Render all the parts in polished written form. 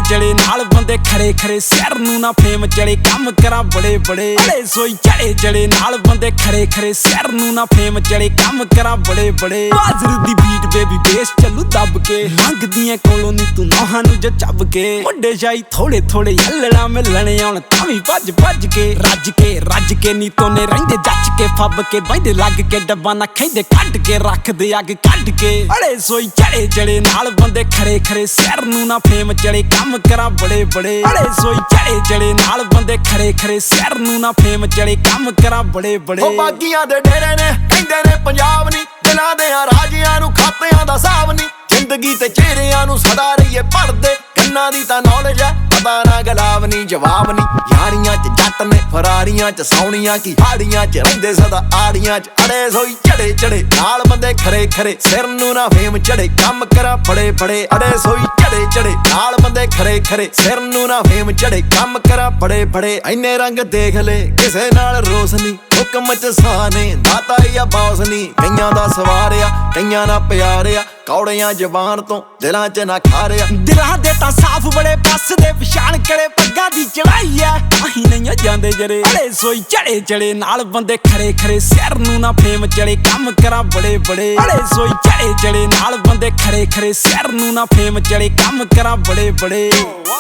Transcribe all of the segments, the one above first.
ਚੜੇ ਨਾਲ ਬੰਦੇ ਖਰੇ ਖਰੇ ਸਿਰ ਨੂੰ ਨਾ ਫੇਮ ਚੜੇ ਕੰਮ ਕਰਾਂ ਬੜੇ ਬੜੇ ਅੜੇ ਸੋਈ ਚੜੇ ਚੜੇ ਨਾਲ ਬੰਦੇ ਖਰੇ ਖਰੇ ਸਿਰ ਨੂੰ ਨਾ ਫੇਮ ਚੜੇ ਕੰਮ ਕਰਾਂ ਬੜੇ ਬੜੇ ਬਾਜ਼ਰ ਦੀ ਬੀਟ ਬੇਬੀ ਬੇਸ ਚੱਲੂ ਦੱਬ ਕੇ ਮੰਗਦੀਆਂ ਕੋਲੋਂ ਨੀ ਤੂੰ ਨੋਹਾਂ ਨੂੰ ਜ ਚੱਬ ਕੇ ਮੁੰਡੇ ਜਾਈ ਥੋੜੇ ਥੋੜੇ ਯੱਲੜਾ ਮਿਲਣੇ ਆਉਣ ਤਾਂ ਵੀ ਭੱਜ ਭੱਜ ਕੇ ਰੱਜ ਕੇ ਨੀ ਤੋਨੇ ਰਹਿੰਦੇ ਜੱਚ ਕੇ ਫੱਬ ਕੇ ਬੈਂਦੇ ਲੱਗ ਕੇ ਡੱਬਾ ਨਾ ਖੈਂਦੇ ਕੱਢ ਕੇ ਰੱਖਦੇ ਅੱਗ ਕੱਢ ਕੇ ਅੜੇ ਸੋਈ ਚੜੇ ਚੜੇ ਨਾਲ ਬੰਦੇ ਖਰੇ ਖਰੇ ਸਿਰ ਨੂੰ ਨਾ ਫੇਮ ਚੜੇ ਕੰਮ ਕਰਾਂ ਬੜੇ ਬੜੇ ਅੜੇ ਸੋਈ ਚੜੇ ਚੜੇ ਨਾਲ ਬੰਦੇ ਖਰੇ ਖਰੇ ਸਿਰ ਨੂੰ ਨਾ ਫੇਮ ਚੜੇ ਕੰਮ ਕਰਾਂ ਬੜੇ ਬੜੇ ਉਹ ਬਾਗੀਆਂ ਦੇ ਡੇਰੇ ਨੇ ਕਹਿੰਦੇ ਨੇ ਪੰਜਾਬ ਨੀ ਦਿਲਾਂ ਦੇ ਆ ਰਾਜਿਆਂ ਨੂੰ ਖਾਤਿਆਂ ਦਾ ਹਿਸਾਬ ਨੀ ਜ਼ਿੰਦਗੀ ਤੇ ਚਿਹਰਿਆਂ ਨੂੰ ਸਦਾ ਰਹੀਏ ਭਰਦੇ ਕੰਨਾਂ ਦੀ ਤਾਂ ਨੌਲੇਜ ਆ ਪਤਾ ਨਾ ਗਲਾਬ ਨੀ ਜਵਾਬ ਨੀ ਯਾਰੀਆਂ ਚ ਜੱਟ ਨੇ ਫਰਾਰੀਆਂ ਚ ਸੌਣੀਆਂ ਕੀ ਹਾੜੀਆਂ ਚ ਰਹਿੰਦੇ ਸਦਾ ਆੜੀਆਂ ਚ ਅੜੇ ਸੋਈ ਚੜੇ ਚੜੇ ਨਾਲ ਬੰਦੇ ਖਰੇ ਖਰੇ ਸਿਰ ਨੂੰ ਨਾ ਫੇਮ ਚੜੇ ਕੰਮ ਕਰਾਂ ਬੜੇ ਬੜੇ ਅੜੇ ਸੋਈ ਚੜੇ ਚੜੇ ਨਾਲ ਬੰਦੇ ਖਰੇ ਖਰੇ ਸਿਰ ਨੂੰ ਨਾ ਫੇਮ ਚੜੇ ਕੰਮ ਕਰਾਂ ਬੜੇ ਬੜੇ ਐਨੇ ਰੰਗ ਦੇਖ ਲੈ ਕਿਸੇ ਨਾਲ ਰੋਸ ਨੀ ਹੁਕਮ ਚ ਸਾਨੇ ਦਾਤਾ ਜਾਂ ਬੌਸ ਨੀ ਕਈਆਂ ਦਾ ਸਵਾਰਿਆ ਕਈਆਂ ਨਾਲ ਪਿਆਰਿਆ ਕੌੜਿਆਂ ਜ਼ਬਾਨ ਤੋਂ ਦਿਲਾਂ ਚ ਨਾ ਖਾਰਿਆ ਦਿਲਾਂ ਦੇ ਤਾਂ ਸਾਫ਼ ਬੜੇ ਬੱਸ ਦੇ ਪਛਾਣ ਕਰੇ ਪੱਗਾਂ ਦੀ ਚੜਾਈ ਐ ਆਹੀ ਨਹੀਂ ਜਾਂਦੇ ਜਰੇ ਅੜੇ ਸੋਈ ਚੜੇ ਚੜੇ ਨਾਲ ਬੰਦੇ ਖਰੇ ਖਰੇ ਸਿਰ ਨੂੰ ਨਾ ਫੇਮ ਚੜੇ ਕੰਮ ਕਰਾਂ ਬੜੇ ਬੜੇ ਅੜੇ ਸੋਈ ਚੜੇ ਚੜੇ ਨਾਲ ਬੰਦੇ ਖਰੇ ਖਰੇ ਸਿਰ ਨੂੰ ਨਾ ਫੇਮ ਚੜੇ ਕੰਮ ਕਰਾਂ ਬੜੇ ਬੜੇ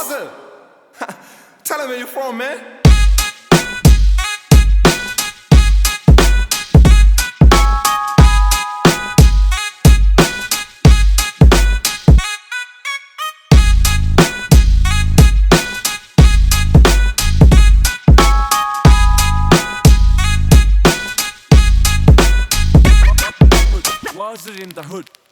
Tell him where you're from, man. Was it in the hood?